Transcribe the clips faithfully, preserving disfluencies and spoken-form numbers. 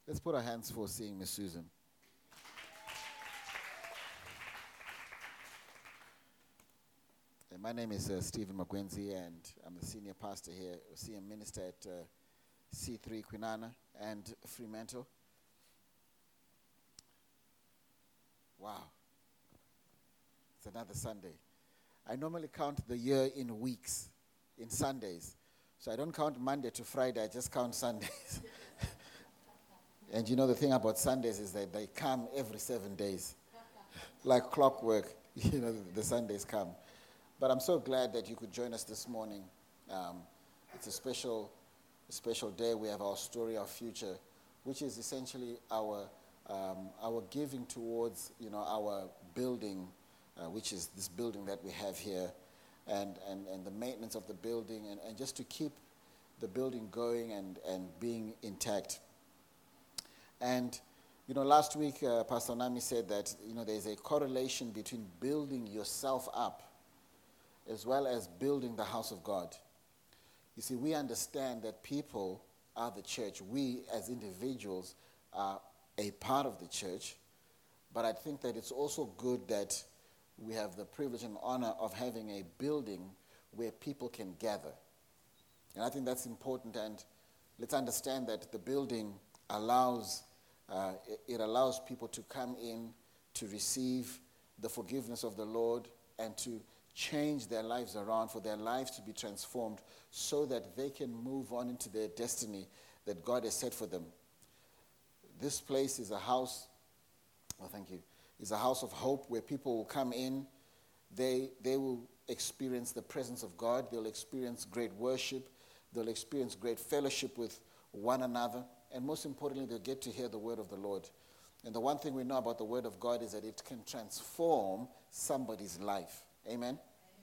Let's put our hands for seeing Miss Susan. And my name is uh, Stephen Magwenzi, and I'm the senior pastor here, senior minister at uh, C three Kwinana and Fremantle. Wow. It's another Sunday. I normally count the year in weeks, in Sundays. So I don't count Monday to Friday, I just count Sundays. And you know the thing about Sundays is that they come every seven days. Like clockwork, you know, the, the Sundays come. But I'm so glad that you could join us this morning. Um, it's a special, a special day. We have our story, our future, which is essentially our um, our giving towards, you know, our building, uh, which is this building that we have here, and, and, and the maintenance of the building, and, and just to keep the building going and, and being intact. And, you know, last week, uh, Pastor Nami said that, you know, there's a correlation between building yourself up as well as building the house of God. You see, we understand that people are the church. We, as individuals, are a part of the church. But I think that it's also good that we have the privilege and honor of having a building where people can gather. And I think that's important. And let's understand that the building allows Uh, it, it allows people to come in to receive the forgiveness of the Lord and to change their lives around, for their lives to be transformed so that they can move on into their destiny that God has set for them. This place is a house, oh thank you, is a house of hope where people will come in. They, they will experience the presence of God. They'll experience great worship. They'll experience great fellowship with one another. And most importantly, they'll get to hear the word of the Lord. And the one thing we know about the word of God is that it can transform somebody's life. Amen? Amen.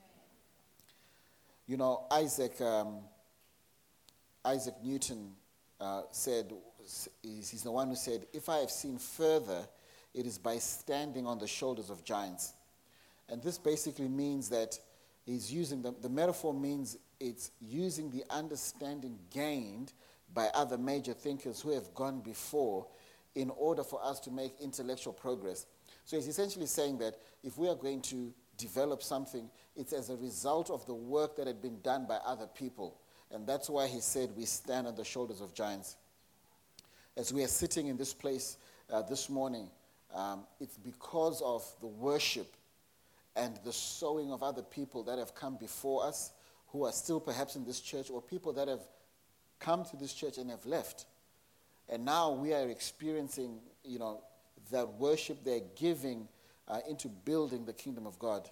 You know, Isaac um, Isaac Newton uh, said, he's the one who said, "If I have seen further, it is by standing on the shoulders of giants." And this basically means that he's using, the, the metaphor means it's using the understanding gained by other major thinkers who have gone before in order for us to make intellectual progress. So he's essentially saying that if we are going to develop something, it's as a result of the work that had been done by other people. And that's why he said we stand on the shoulders of giants. As we are sitting in this place uh, this morning, um, it's because of the worship and the sowing of other people that have come before us, who are still perhaps in this church, or people that have come to this church and have left. And now we are experiencing, you know, that worship they're giving uh, into building the kingdom of God.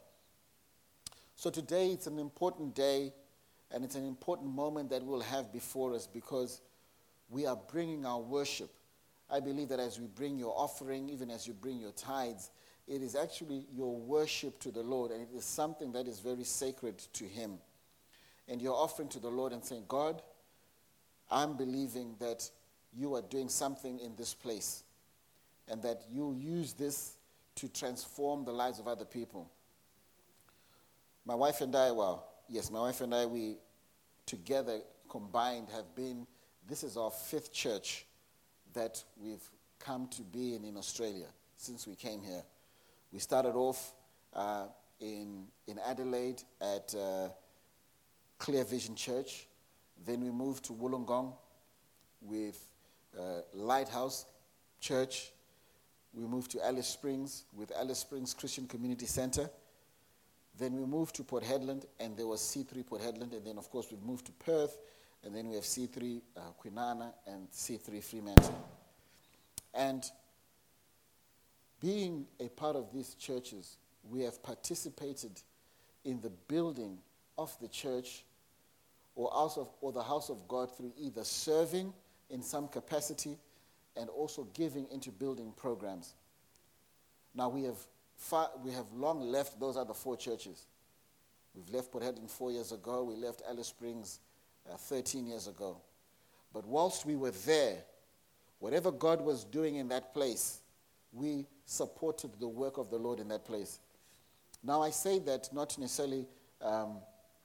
So today it's an important day, and it's an important moment that we'll have before us, because we are bringing our worship. I believe that as we bring your offering, even as you bring your tithes, it is actually your worship to the Lord, and it is something that is very sacred to him. And you're offering to the Lord and saying, "God, I'm believing that you are doing something in this place, and that you use this to transform the lives of other people." My wife and I, well, yes, my wife and I, we together combined have been, this is our fifth church that we've come to be in in Australia since we came here. We started off uh, in, in Adelaide at uh, Clear Vision Church. Then we moved to Wollongong with uh, Lighthouse Church. We moved to Alice Springs with Alice Springs Christian Community Center. Then we moved to Port Hedland, and there was C three Port Hedland. And then, of course, we moved to Perth. And then we have C three uh, Kwinana and C three Fremantle. And being a part of these churches, we have participated in the building of the church or house of, or the house of God through either serving in some capacity and also giving into building programs. Now we have far, we have long left those other four churches. We've left Port Hedland four years ago. We left Alice Springs uh, thirteen years ago. But whilst we were there, whatever God was doing in that place, we supported the work of the Lord in that place. Now I say that not to necessarily um,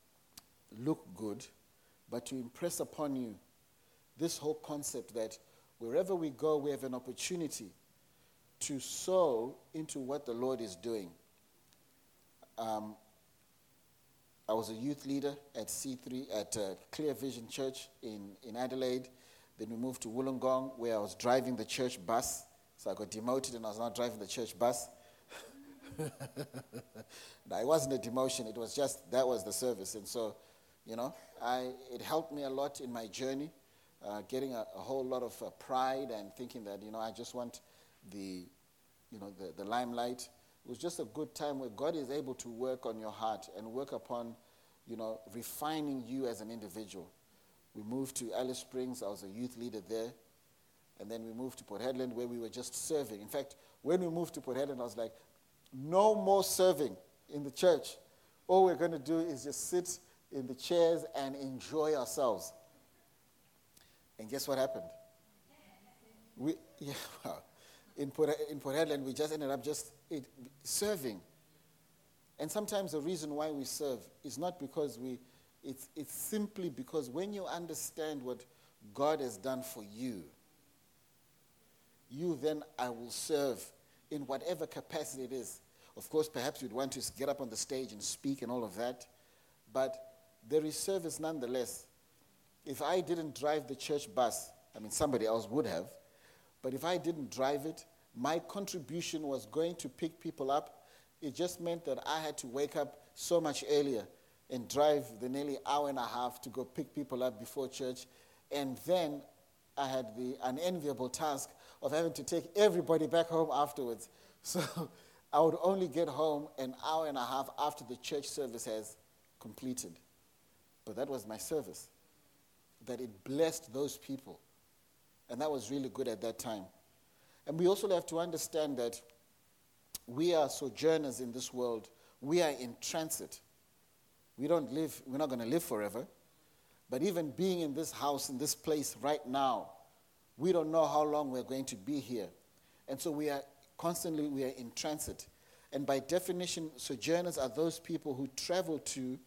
look good, but to impress upon you this whole concept that wherever we go, we have an opportunity to sow into what the Lord is doing. Um, I was a youth leader at C three, at uh, Clear Vision Church in, in Adelaide. Then we moved to Wollongong, where I was driving the church bus. So I got demoted and I was now driving the church bus. No, it wasn't a demotion. It was just, that was the service. And so, you know, I it helped me a lot in my journey, uh, getting a, a whole lot of uh, pride and thinking that, you know, I just want the, you know, the, the limelight. It was just a good time where God is able to work on your heart and work upon, you know, refining you as an individual. We moved to Alice Springs. I was a youth leader there. And then we moved to Port Hedland, where we were just serving. In fact, when we moved to Port Hedland, I was like, no more serving in the church. All we're going to do is just sit in the chairs and enjoy ourselves. And guess what happened? We, yeah, well, in Port, in Port Hedland, we just ended up just it, serving. And sometimes the reason why we serve is not because we, it's, it's simply because when you understand what God has done for you, you then, I will serve in whatever capacity it is. Of course, perhaps you'd want to get up on the stage and speak and all of that, but there is service nonetheless. If I didn't drive the church bus, I mean, somebody else would have, but if I didn't drive it, my contribution was going to pick people up. It just meant that I had to wake up so much earlier and drive the nearly hour and a half to go pick people up before church, and then I had the unenviable task of having to take everybody back home afterwards. So I would only get home an hour and a half after the church service has completed. But that was my service, that it blessed those people. And that was really good at that time. And we also have to understand that we are sojourners in this world. We are in transit. We don't live, we're not going to live forever. But even being in this house, in this place right now, we don't know how long we're going to be here. And so we are constantly, we are in transit. And by definition, sojourners are those people who travel to,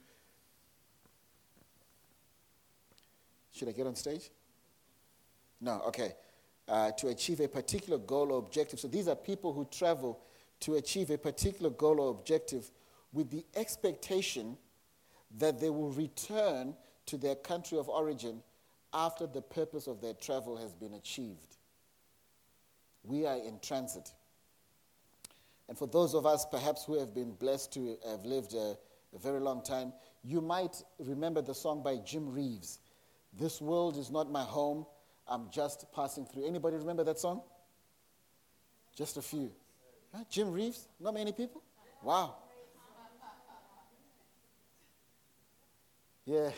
should I get on stage? No, okay. Uh, to achieve a particular goal or objective. So these are people who travel to achieve a particular goal or objective with the expectation that they will return to their country of origin after the purpose of their travel has been achieved. We are in transit. And for those of us perhaps who have been blessed to have lived a, a very long time, you might remember the song by Jim Reeves, "This world is not my home, I'm just passing through." Anybody remember that song? Just a few. Huh? Jim Reeves? Not many people? Wow. Yeah.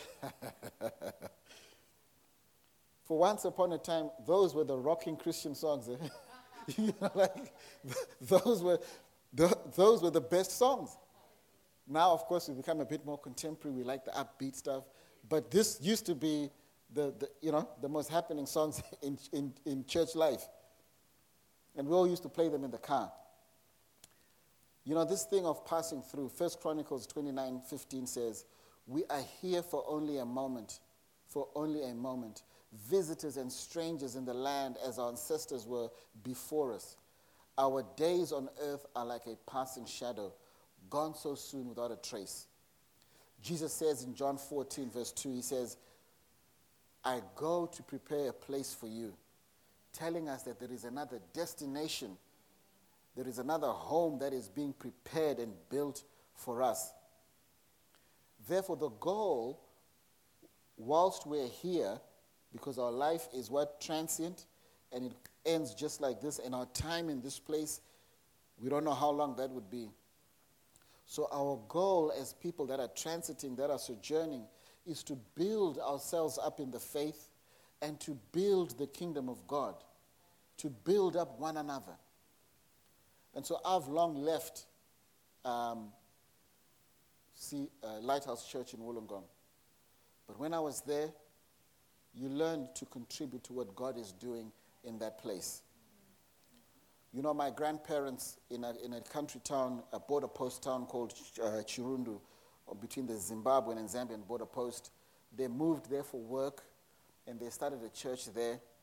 For once upon a time, those were the rocking Christian songs. Eh? You know, like, those were the, those were the best songs. Now, of course, we've become a bit more contemporary. We like the upbeat stuff. But this used to be the, the you know the most happening songs in, in, in church life. And we all used to play them in the car. You know, this thing of passing through, First Chronicles twenty-nine fifteen says, "We are here for only a moment, for only a moment, visitors and strangers in the land as our ancestors were before us. Our days on earth are like a passing shadow, gone so soon without a trace." Jesus says in John fourteen, verse two, he says, "I go to prepare a place for you," telling us that there is another destination, there is another home that is being prepared and built for us. Therefore, the goal, whilst we're here, because our life is what? Transient, and it ends just like this, and our time in this place, we don't know how long that would be. So our goal as people that are transiting, that are sojourning, is to build ourselves up in the faith and to build the kingdom of God, to build up one another. And so I've long left um, see, uh, Lighthouse Church in Wollongong. But when I was there, you learn to contribute to what God is doing in that place. You know, my grandparents in a, in a country town, a border post town called uh, Chirundu, between the Zimbabwean and Zambian border post, they moved there for work, and they started a church there.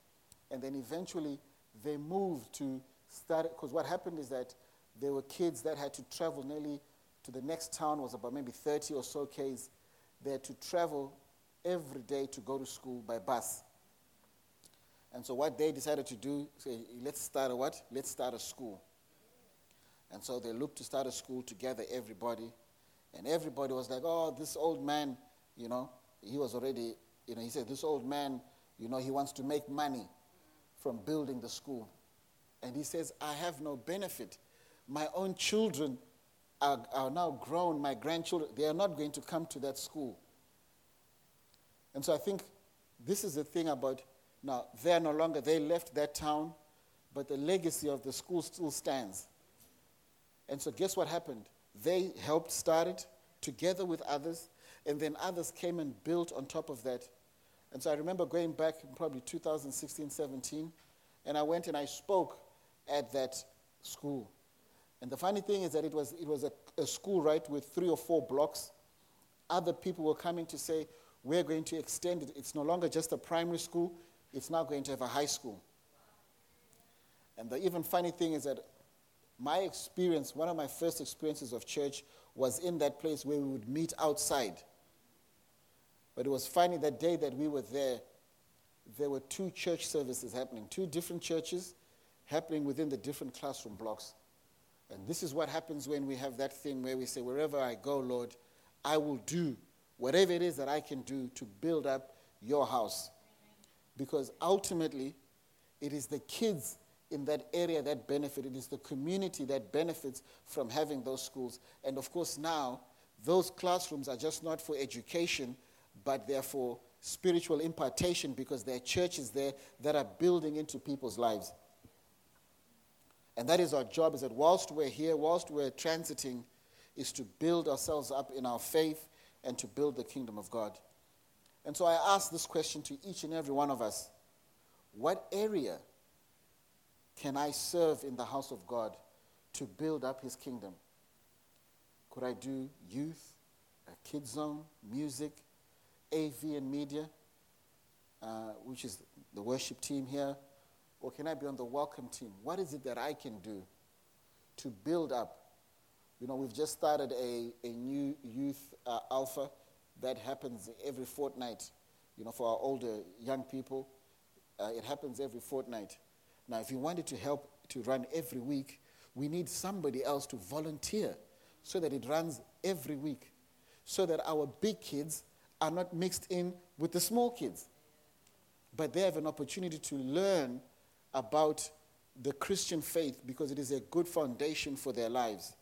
And then eventually they moved to start, because what happened is that there were kids that had to travel nearly to the next town, was about maybe thirty or so k's. They had to travel every day to go to school by bus. And so what they decided to do, say, let's start a what? Let's start a school. And so they looked to start a school to gather everybody. And everybody was like, oh, this old man, you know, he was already, you know, he said, this old man, you know, he wants to make money from building the school. And he says, I have no benefit. My own children are, are now grown, my grandchildren, they are not going to come to that school. And so I think this is the thing about, now, they are no longer, they left that town, but the legacy of the school still stands. And so guess what happened? They helped start it together with others, and then others came and built on top of that. And so I remember going back in probably two thousand sixteen, seventeen, and I went and I spoke at that school. And the funny thing is that it was, it was a, a school, right, with three or four blocks. Other people were coming to say, we're going to extend it. It's no longer just a primary school. It's now going to have a high school. And the even funny thing is that my experience, one of my first experiences of church was in that place where we would meet outside. But it was funny, that day that we were there, there were two church services happening, two different churches happening within the different classroom blocks. And this is what happens when we have that thing where we say, wherever I go, Lord, I will do whatever it is that I can do to build up your house. Because ultimately, it is the kids in that area that benefit. It is the community that benefits from having those schools. And of course now, those classrooms are just not for education, but they're for spiritual impartation, because there are churches there that are building into people's lives. And that is our job, is that whilst we're here, whilst we're transiting, is to build ourselves up in our faith and to build the kingdom of God. And so I ask this question to each and every one of us. What area can I serve in the house of God to build up his kingdom? Could I do youth, a kids zone, music, A V and media, uh, which is the worship team here? Or can I be on the welcome team? What is it that I can do to build up? You know, we've just started a, a new youth uh, alpha that happens every fortnight. You know, for our older young people, uh, it happens every fortnight. Now, if you wanted to help to run every week, we need somebody else to volunteer so that it runs every week, so that our big kids are not mixed in with the small kids, but they have an opportunity to learn about the Christian faith, because it is a good foundation for their lives.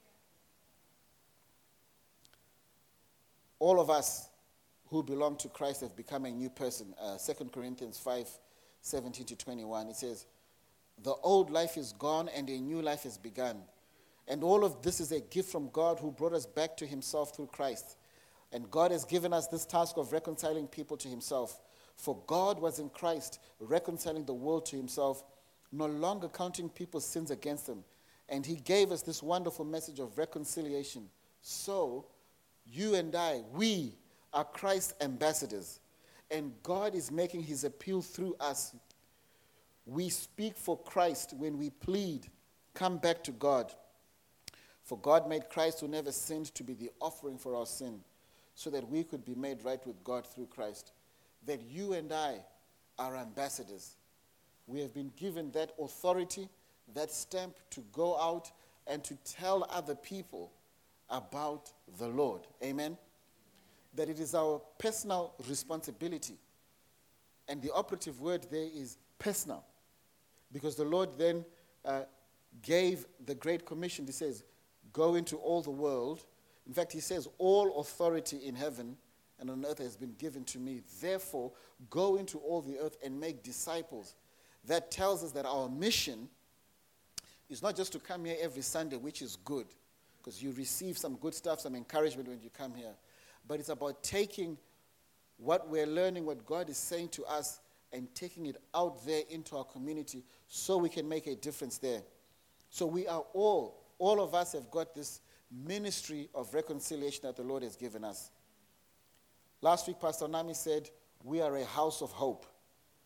All of us who belong to Christ have become a new person. Uh, Second Corinthians five, seventeen to twenty-one, it says, the old life is gone and a new life has begun. And all of this is a gift from God, who brought us back to himself through Christ. And God has given us this task of reconciling people to himself. For God was in Christ, reconciling the world to himself, no longer counting people's sins against them. And he gave us this wonderful message of reconciliation. So, you and I, we are Christ's ambassadors. And God is making his appeal through us. We speak for Christ when we plead, come back to God. For God made Christ, who never sinned, to be the offering for our sin, so that we could be made right with God through Christ. That you and I are ambassadors. We have been given that authority, that stamp, to go out and to tell other people about the Lord. Amen? That it is our personal responsibility. And the operative word there is personal. Because the Lord then uh, gave the Great Commission. He says, go into all the world. In fact, he says, all authority in heaven and on earth has been given to me. Therefore, go into all the earth and make disciples. That tells us that our mission is not just to come here every Sunday, which is good, because you receive some good stuff, some encouragement when you come here. But it's about taking what we're learning, what God is saying to us, and taking it out there into our community so we can make a difference there. So we are all, all of us have got this ministry of reconciliation that the Lord has given us. Last week, Pastor Nami said, we are a house of hope.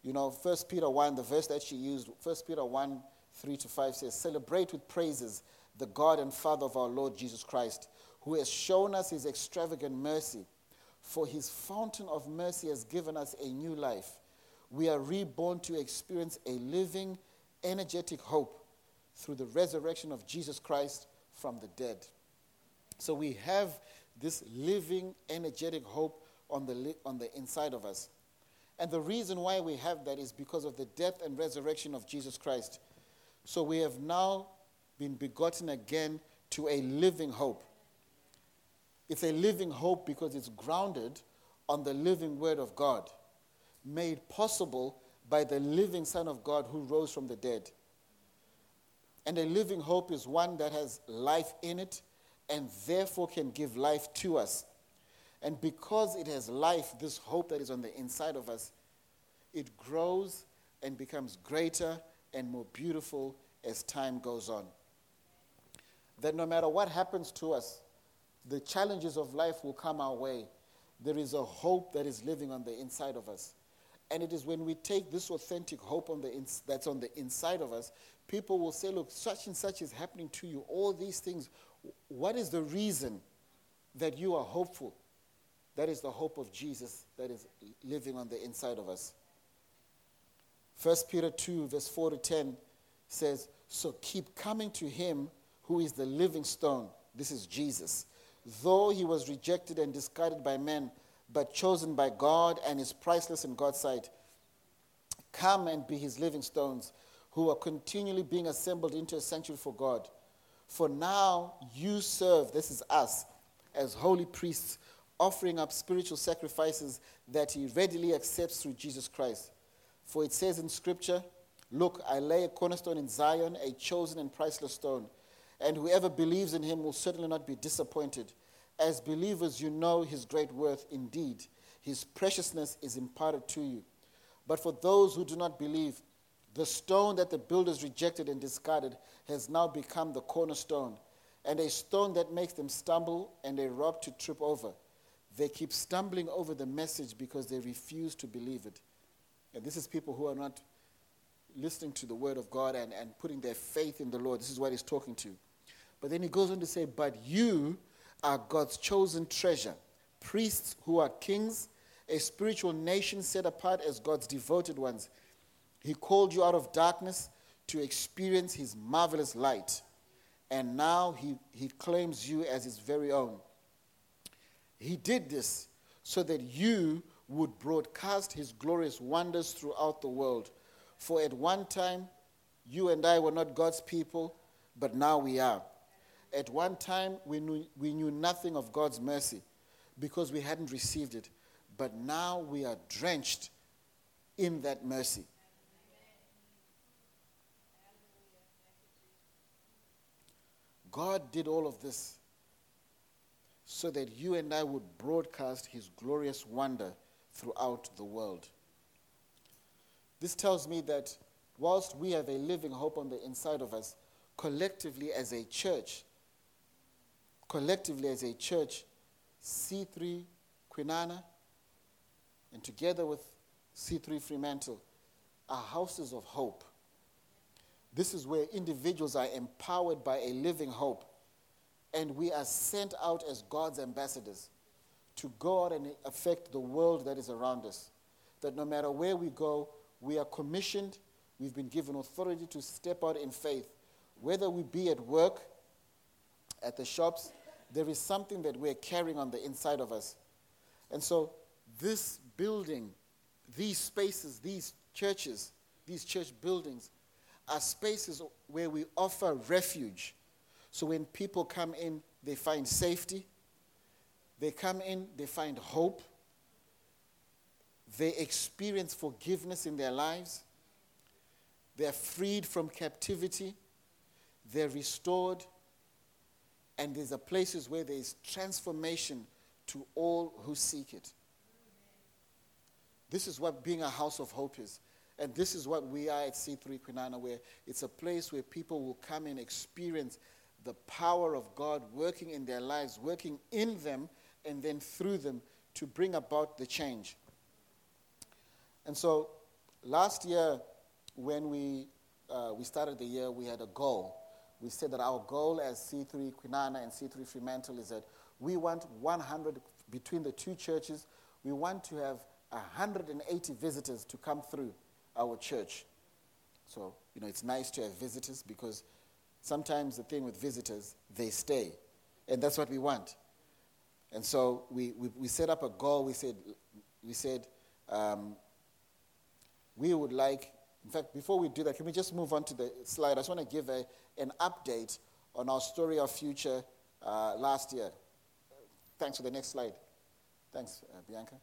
You know, First Peter one, the verse that she used, First Peter one, three to five says, celebrate with praises the God and Father of our Lord Jesus Christ, who has shown us his extravagant mercy. For his fountain of mercy has given us a new life. We are reborn to experience a living, energetic hope through the resurrection of Jesus Christ from the dead. So we have this living, energetic hope on the, li- on the inside of us. And the reason why we have that is because of the death and resurrection of Jesus Christ. So we have now been begotten again to a living hope. It's a living hope because it's grounded on the living Word of God, made possible by the living Son of God who rose from the dead. And a living hope is one that has life in it and therefore can give life to us. And because it has life, this hope that is on the inside of us, it grows and becomes greater and more beautiful as time goes on. That no matter what happens to us, the challenges of life will come our way. There is a hope that is living on the inside of us. And it is when we take this authentic hope on the ins- that's on the inside of us, people will say, look, such and such is happening to you, all these things. What is the reason that you are hopeful? That is the hope of Jesus that is living on the inside of us. First Peter two, verse four to ten says, so keep coming to him who is the living stone. This is Jesus. Though he was rejected and discarded by men, but chosen by God and is priceless in God's sight, come and be his living stones, who are continually being assembled into a sanctuary for God. For now you serve, this is us, as holy priests, offering up spiritual sacrifices that he readily accepts through Jesus Christ. For it says in Scripture, look, I lay a cornerstone in Zion, a chosen and priceless stone, and whoever believes in him will certainly not be disappointed. As believers, you know his great worth indeed. His preciousness is imparted to you. But for those who do not believe, the stone that the builders rejected and discarded has now become the cornerstone, and a stone that makes them stumble and a rock to trip over. They keep stumbling over the message because they refuse to believe it. And this is people who are not listening to the word of God and, and putting their faith in the Lord. This is what he's talking to. But then he goes on to say, but you are God's chosen treasure, priests who are kings, a spiritual nation set apart as God's devoted ones. He called you out of darkness to experience his marvelous light. And now he, he claims you as his very own. He did this so that you would broadcast his glorious wonders throughout the world. For at one time, you and I were not God's people, but now we are. At one time, we knew, we knew nothing of God's mercy because we hadn't received it. But now we are drenched in that mercy. God did all of this so that you and I would broadcast his glorious wonder throughout the world. This tells me that whilst we have a living hope on the inside of us, collectively as a church, collectively as a church, C three Kwinana, and together with C three Fremantle, are houses of hope. This is where individuals are empowered by a living hope, and we are sent out as God's ambassadors to go out and affect the world that is around us. That no matter where we go, we are commissioned, we've been given authority to step out in faith. Whether we be at work, at the shops, there is something that we're carrying on the inside of us. And so this building, these spaces, these churches, these church buildings are spaces where we offer refuge. So when people come in, they find safety. They come in, they find hope. They experience forgiveness in their lives. They're freed from captivity. They're restored. And there's a places where there is transformation to all who seek it. This is what being a house of hope is. And this is what we are at C three Kwinana, where it's a place where people will come and experience the power of God working in their lives, working in them, and then through them to bring about the change. And so last year, when we uh, we started the year, we had a goal. We said that our goal as C three Kwinana and C three Fremantle is that we want one hundred, between the two churches, we want to have one hundred eighty visitors to come through our church. So, you know, it's nice to have visitors because sometimes the thing with visitors, they stay. And that's what we want. And so we, we, we set up a goal. We said, we said um, we would like, in fact, before we do that, can we just move on to the slide? I just want to give a, an update on our story of future uh, last year. Thanks for the next slide. Thanks, uh, Bianca.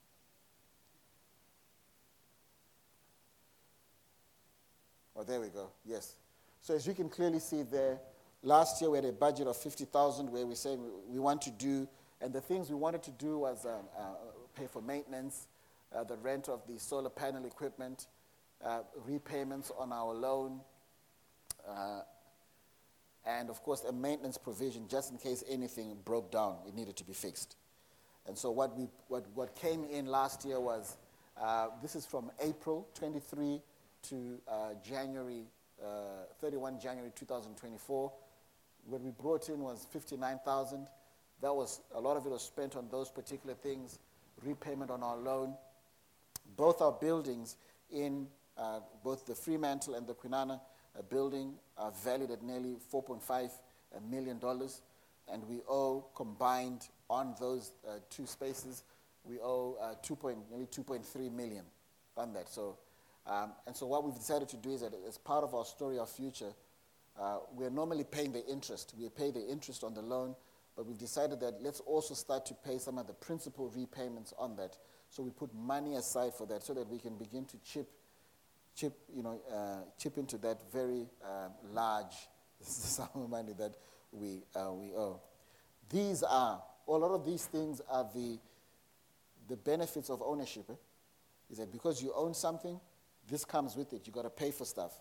Oh, there we go. Yes. So as you can clearly see there, last year we had a budget of fifty thousand where we said we, we want to do, and the things we wanted to do was um, uh, pay for maintenance, uh, the rent of the solar panel equipment, uh, repayments on our loan, uh, and of course a maintenance provision just in case anything broke down, it needed to be fixed. And so what we what, what came in last year was, uh, this is from April twenty-three to uh, January, uh, thirty-first January two thousand twenty-four. What we brought in was fifty-nine thousand. That was, a lot of it was spent on those particular things, repayment on our loan. Both our buildings in uh, both the Fremantle and the Kwinana uh, building are valued at nearly four point five million dollars, and we owe combined on those uh, two spaces, we owe uh, two point, nearly two point three million on that. So, um, and so what we've decided to do is that as part of our story of future, uh, we're normally paying the interest. We pay the interest on the loan, but we've decided that let's also start to pay some of the principal repayments on that. So we put money aside for that so that we can begin to chip, chip, you know, uh, chip into that very um, large sum of money that we uh, we owe. These are, a lot of these things are the the benefits of ownership. Eh? Is that because you own something, this comes with it. You got to pay for stuff.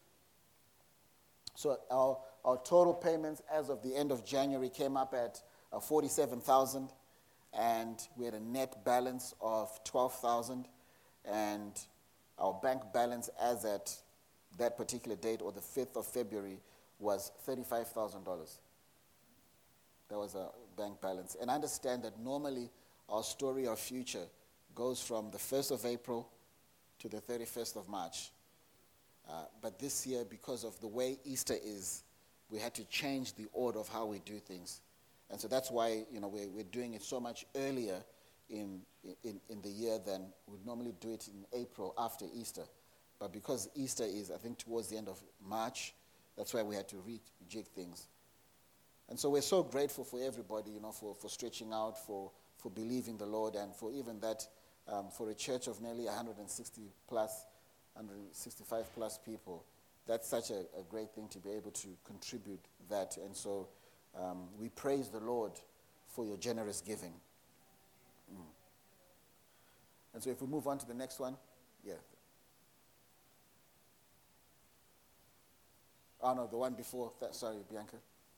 So our our total payments as of the end of January came up at uh, forty-seven thousand, and we had a net balance of twelve thousand, and our bank balance as at that particular date, or the fifth of February, was thirty-five thousand dollars. That was a bank balance. And understand that normally our story of future goes from the first of April to the thirty-first of March. Uh, but this year, because of the way Easter is, we had to change the order of how we do things. And so that's why, you know, we're, we're doing it so much earlier in, in, in the year than we'd normally do it in April after Easter. But because Easter is, I think, towards the end of March, that's why we had to rejig things. And so we're so grateful for everybody, you know, for, for stretching out, for, for believing the Lord, and for even that, um, for a church of nearly one hundred sixty plus, one hundred sixty-five plus people. That's such a, a great thing to be able to contribute that. And so um, we praise the Lord for your generous giving. Mm. And so if we move on to the next one, yeah. Oh, no, the one before that, sorry, Bianca.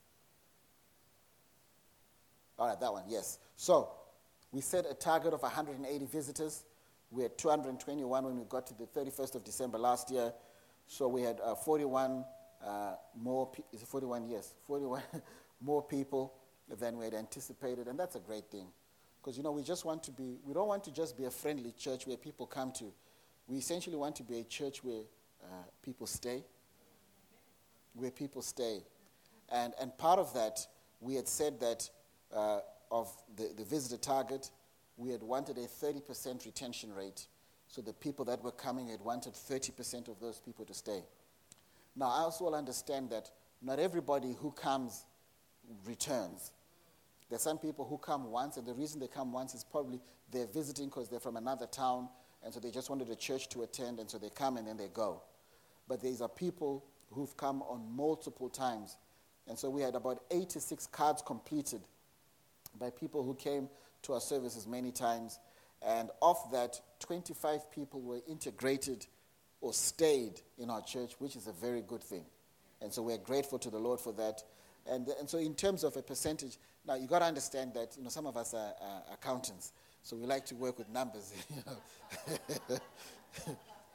All right, that one, yes. So we set a target of one hundred eighty visitors. We had two hundred twenty-one when we got to the thirty-first of December last year. So we had uh, forty-one uh, more, pe- is it forty-one? Yes, forty-one more people than we had anticipated, and that's a great thing. Because, you know, we just want to be, we don't want to just be a friendly church where people come to. We essentially want to be a church where uh, people stay, where people stay. And, and part of that, we had said that uh, of the, the visitor target, we had wanted a thirty percent retention rate. So the people that were coming had wanted thirty percent of those people to stay. Now, I also understand that not everybody who comes returns. There's some people who come once, and the reason they come once is probably they're visiting because they're from another town, and so they just wanted a church to attend, and so they come and then they go. But these are people who've come on multiple times. And so we had about eighty-six cards completed by people who came to our services many times. And of that, twenty-five people were integrated or stayed in our church, which is a very good thing. And so we're grateful to the Lord for that. And, and so in terms of a percentage, now you got to understand that, you know, some of us are, are accountants, so we like to work with numbers. You know.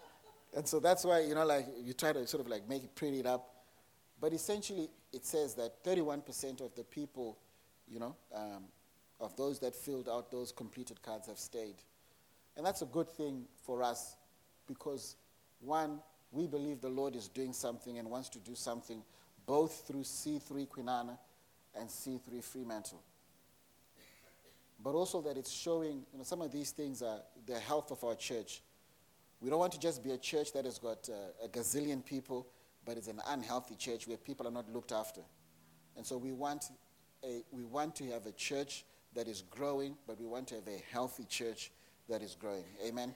And so that's why, you know, like you try to sort of like make it pretty it up. But essentially, it says that thirty-one percent of the people, you know, um, of those that filled out those completed cards have stayed. And that's a good thing for us because, one, we believe the Lord is doing something and wants to do something both through C three Kwinana and C three Fremantle. But also that it's showing, you know, some of these things are the health of our church. We don't want to just be a church that has got uh, a gazillion people, but it's an unhealthy church where people are not looked after. And so we want a, we want to have a church that is growing, but we want to have a healthy church that is growing. Amen?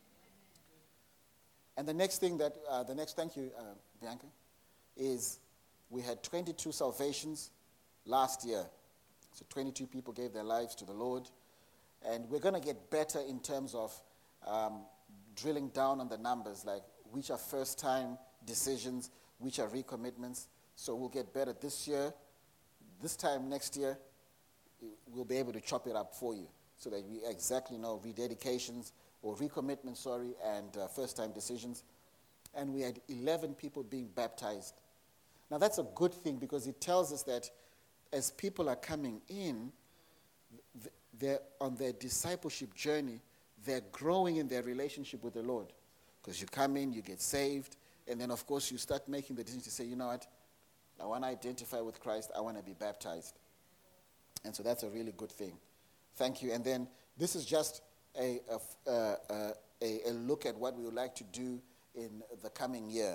And the next thing that, uh, the next, thank you, uh, Bianca, is we had twenty-two salvations last year. So twenty-two people gave their lives to the Lord. And we're going to get better in terms of um, drilling down on the numbers, like which are first-time decisions, which are recommitments. So we'll get better this year. This time next year, we'll be able to chop it up for you so that we exactly know rededications or recommitments, sorry, and uh, first-time decisions. And we had eleven people being baptized. Now that's a good thing because it tells us that as people are coming in, they're on their discipleship journey, they're growing in their relationship with the Lord. Because you come in, you get saved, and then of course you start making the decision to say, you know what, I want to identify with Christ, I want to be baptized. And so that's a really good thing. Thank you. And then this is just a, a, uh, uh, a, a look at what we would like to do in the coming year.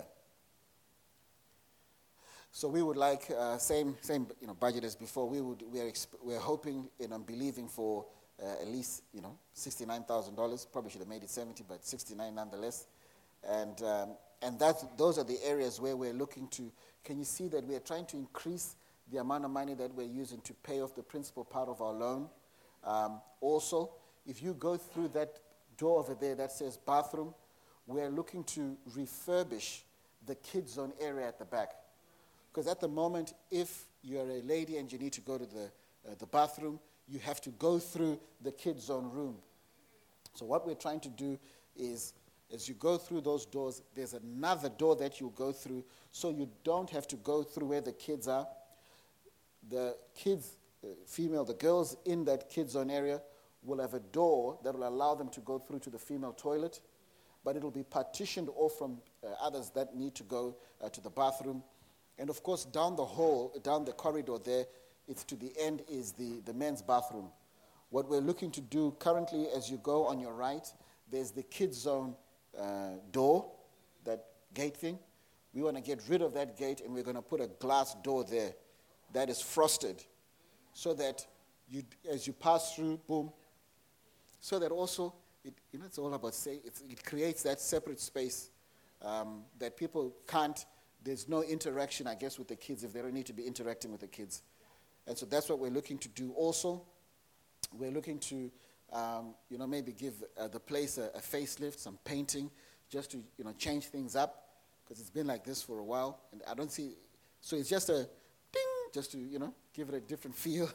So we would like, uh, same same you know budget as before, we would, we are, exp- we are hoping and I'm believing for uh, at least, you know, sixty-nine thousand dollars. Probably should have made it seventy, but sixty-nine nonetheless. And um, and that those are the areas where we're looking to, can you see that we are trying to increase the amount of money that we're using to pay off the principal part of our loan. Um, also, if you go through that door over there that says bathroom, we're looking to refurbish the kids zone area at the back. Because at the moment, if you're a lady and you need to go to the, uh, the bathroom, you have to go through the kids zone room. So what we're trying to do is, as you go through those doors, there's another door that you'll go through, so you don't have to go through where the kids are. The kids, uh, female, the girls in that kids zone area will have a door that will allow them to go through to the female toilet, but it'll be partitioned off from uh, others that need to go uh, to the bathroom. And of course, down the hall, down the corridor there, it's to the end is the, the men's bathroom. What we're looking to do currently, as you go on your right, there's the kids zone uh, door, that gate thing. We want to get rid of that gate, and we're going to put a glass door there that is frosted, so that you, as you pass through, boom, so that also, it, you know, it's all about say, it's, it creates that separate space um, that people can't. There's no interaction, I guess, with the kids if they don't need to be interacting with the kids. And so that's what we're looking to do also. We're looking to, um, you know, maybe give uh, the place a, a facelift, some painting, just to, you know, change things up, because it's been like this for a while. And I don't see, so it's just a ding, just to, you know, give it a different feel.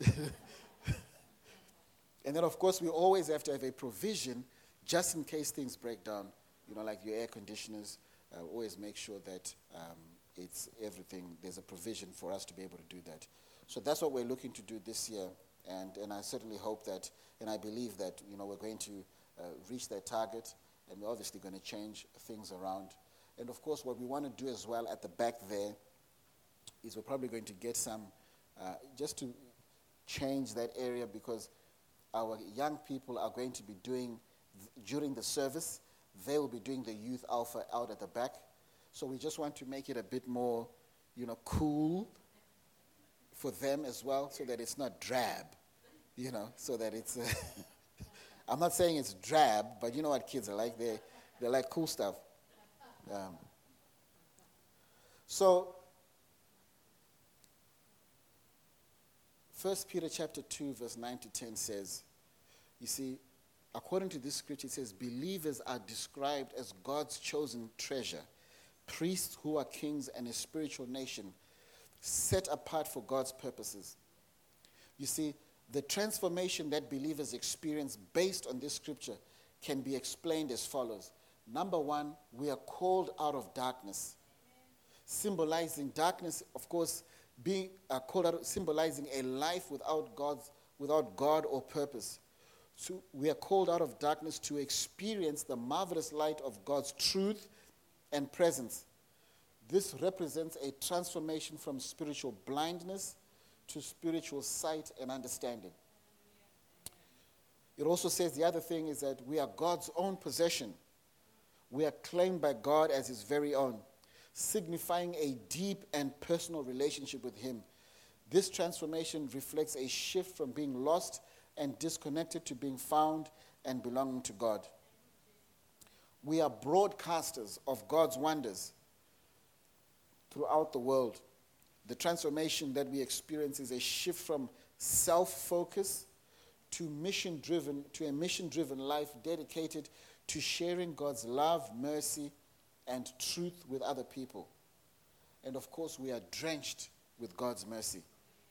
And then, of course, we always have to have a provision just in case things break down, you know, like your air conditioners. Uh, always make sure that um, it's everything, there's a provision for us to be able to do that. So that's what we're looking to do this year, and, and I certainly hope that, and I believe that, you know, we're going to uh, reach that target, and we're obviously going to change things around. And of course, what we want to do as well at the back there is we're probably going to get some, uh, just to change that area, because our young people are going to be doing, during the service, they will be doing the youth alpha out at the back. So we just want to make it a bit more, you know, cool for them as well, so that it's not drab, you know, so that it's, uh, I'm not saying it's drab, but you know what kids are like, they they like cool stuff. Um, so, First Peter chapter two, verse nine to ten says, you see, according to this scripture, it says, believers are described as God's chosen treasure, priests who are kings and a spiritual nation, set apart for God's purposes. You see, the transformation that believers experience based on this scripture can be explained as follows. Number one, we are called out of darkness. Symbolizing darkness, of course, being uh, called out, symbolizing a life without God's, without God or purpose. So we are called out of darkness to experience the marvelous light of God's truth and presence. This represents a transformation from spiritual blindness to spiritual sight and understanding. It also says the other thing is that we are God's own possession. We are claimed by God as his very own, signifying a deep and personal relationship with him. This transformation reflects a shift from being lost and disconnected to being found and belonging to God. We are broadcasters of God's wonders throughout the world. The transformation that we experience is a shift from self-focus to mission-driven, to a mission-driven life dedicated to sharing God's love, mercy, and truth with other people. And of course, we are drenched with God's mercy,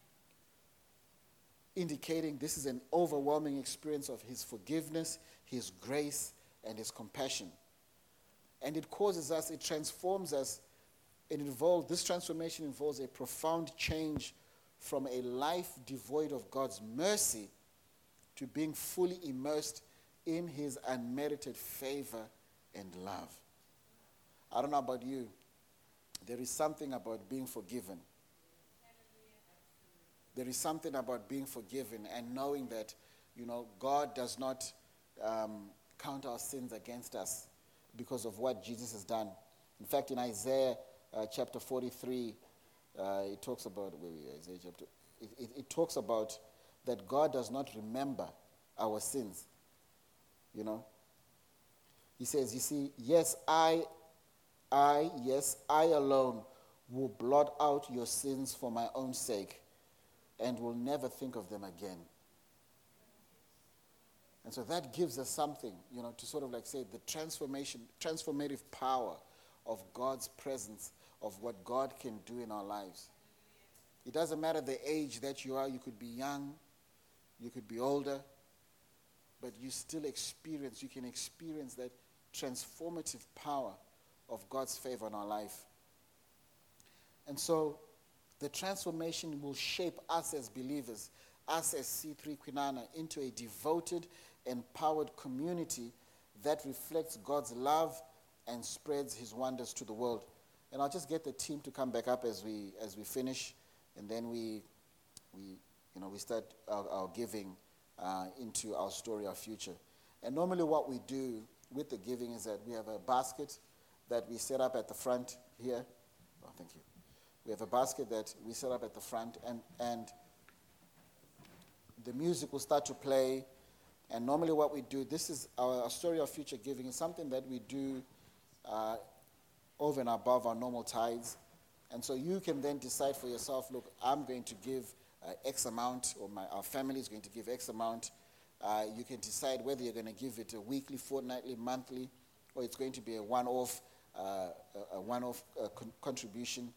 indicating this is an overwhelming experience of his forgiveness, his grace, and his compassion. And it causes us, it transforms us, it involves, this transformation involves a profound change from a life devoid of God's mercy to being fully immersed in his unmerited favor and love. I don't know about you, there is something about being forgiven. There is something about being forgiven and knowing that, you know, God does not um, count our sins against us because of what Jesus has done. In fact, in Isaiah uh, chapter forty-three, uh, it talks about, wait, wait, Isaiah chapter, it, it, it talks about that God does not remember our sins. You know? He says, you see, yes, I, I, yes, I alone will blot out your sins for my own sake and will never think of them again. And so that gives us something, you know, to sort of like say the transformation, transformative power of God's presence, of what God can do in our lives. It doesn't matter the age that you are. You could be young, you could be older, but you still experience, you can experience that transformative power of God's favor in our life. And so the transformation will shape us as believers, us as C three Kwinana, into a devoted, empowered community that reflects God's love and spreads his wonders to the world. And I'll just get the team to come back up as we as we finish, and then we we you know we start our, our giving uh, into our story, our future. And normally what we do with the giving is that we have a basket that we set up at the front here. Oh, thank you. We have a basket that we set up at the front, and, and the music will start to play. And normally what we do, this is our, our story of future giving, is something that we do uh, over and above our normal tithes. And so you can then decide for yourself, look, I'm going to give uh, X amount, or my, our family is going to give X amount. Uh, you can decide whether you're going to give it a weekly, fortnightly, monthly, or it's going to be a one-off, uh, a one-off uh, con- contribution.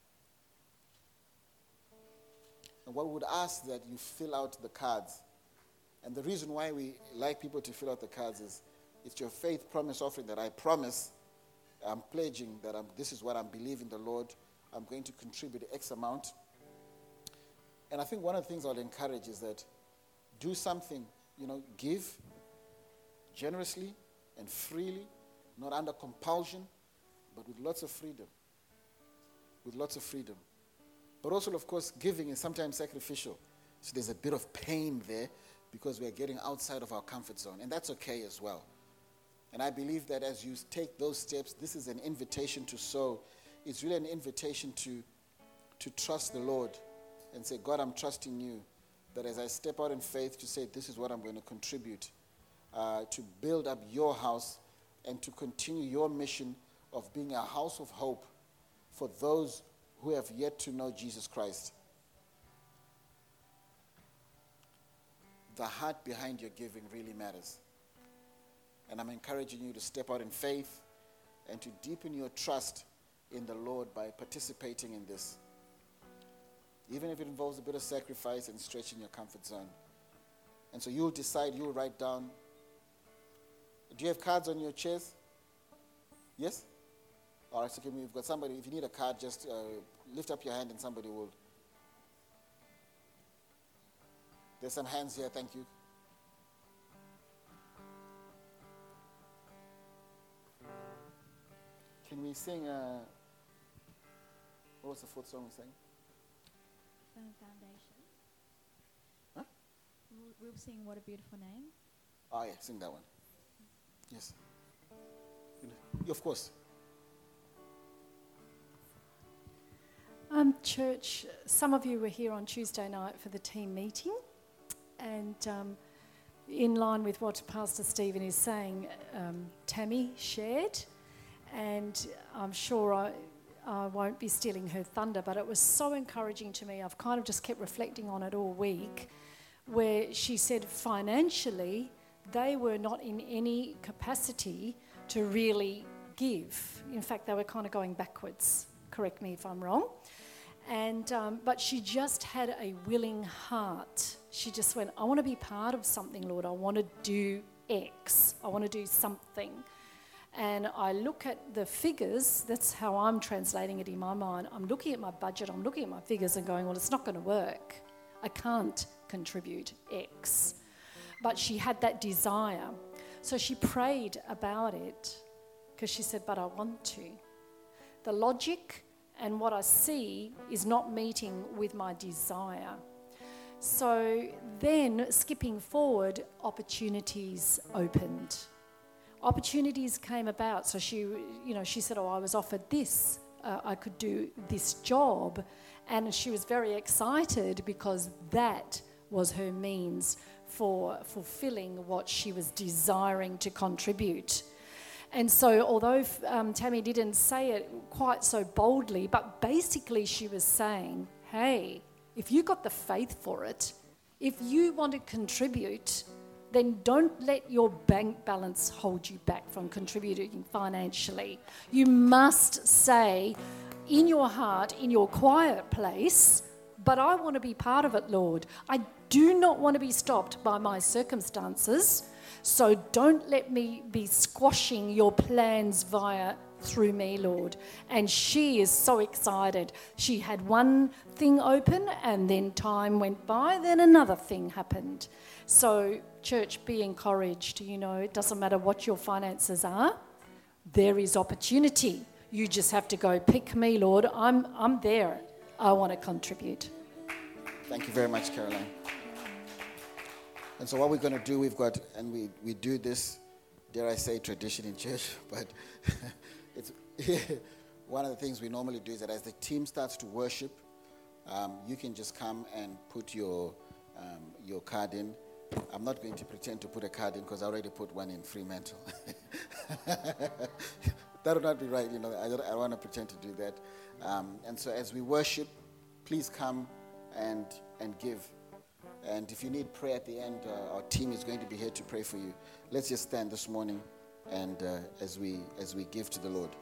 And what we would ask that you fill out the cards. And the reason why we like people to fill out the cards is it's your faith promise offering that I promise, I'm pledging that I'm, this is what I'm believing the Lord, I'm going to contribute X amount. And I think one of the things I'll encourage is that do something, you know, give generously and freely, not under compulsion, but with lots of freedom. With lots of freedom. But also, of course, giving is sometimes sacrificial. So there's a bit of pain there because we are getting outside of our comfort zone. And that's okay as well. And I believe that as you take those steps, this is an invitation to sow. It's really an invitation to, to trust the Lord and say, God, I'm trusting you. That as I step out in faith to say, this is what I'm going to contribute, uh, to build up your house and to continue your mission of being a house of hope for those who have yet to know Jesus Christ. The heart behind your giving really matters. And I'm encouraging you to step out in faith and to deepen your trust in the Lord by participating in this. Even if it involves a bit of sacrifice and stretching your comfort zone. And so you'll decide, you'll write down. Do you have cards on your chairs? Yes? All right, so can we, we've got somebody. If you need a card, just uh, lift up your hand and somebody will. There's some hands here, thank you. Can we sing, uh, what was the fourth song we sang? Firm Foundation. Huh? We'll, we'll sing What a Beautiful Name. Oh yeah, sing that one. Yes. Yeah, of course. Um, church, some of you were here on Tuesday night for the team meeting, and um, in line with what Pastor Stephen is saying, um, Tammy shared, and I'm sure I, I won't be stealing her thunder, but it was so encouraging to me. I've kind of just kept reflecting on it all week, where she said financially they were not in any capacity to really give. In fact, they were kind of going backwards. Correct me if I'm wrong. And um, but she just had a willing heart. She just went, I want to be part of something, Lord. I want to do X. I want to do something. And I look at the figures. That's how I'm translating it in my mind. I'm looking at my budget. I'm looking at my figures and going, well, it's not going to work. I can't contribute X. But she had that desire. So she prayed about it because she said, but I want to. The logic and what I see is not meeting with my desire. So then, skipping forward, opportunities opened. Opportunities came about. So she, you know, she said, oh, I was offered this. Uh, I could do this job. And she was very excited because that was her means for fulfilling what she was desiring to contribute. And so although um, Tammy didn't say it quite so boldly, but basically she was saying, hey, if you got the faith for it, if you want to contribute, then don't let your bank balance hold you back from contributing financially. You must say in your heart, in your quiet place, but I want to be part of it, Lord. I do not want to be stopped by my circumstances. So don't let me be squashing your plans via through me, Lord. And she is so excited. She had one thing open and then time went by, then another thing happened. So church, be encouraged. You know, it doesn't matter what your finances are. There is opportunity. You just have to go, pick me, Lord. I'm, I'm there. I want to contribute. Thank you very much, Caroline. And so what we're going to do, we've got, and we, we do this, dare I say, tradition in church, but it's one of the things we normally do is that as the team starts to worship, um, you can just come and put your um, your card in. I'm not going to pretend to put a card in because I already put one in Fremantle. That would not be right, you know. I don't, I don't want to pretend to do that. Um, and so as we worship, please come and and give. And if you need prayer at the end, uh, our team is going to be here to pray for you. Let's just stand this morning and uh, as we as we give to the Lord.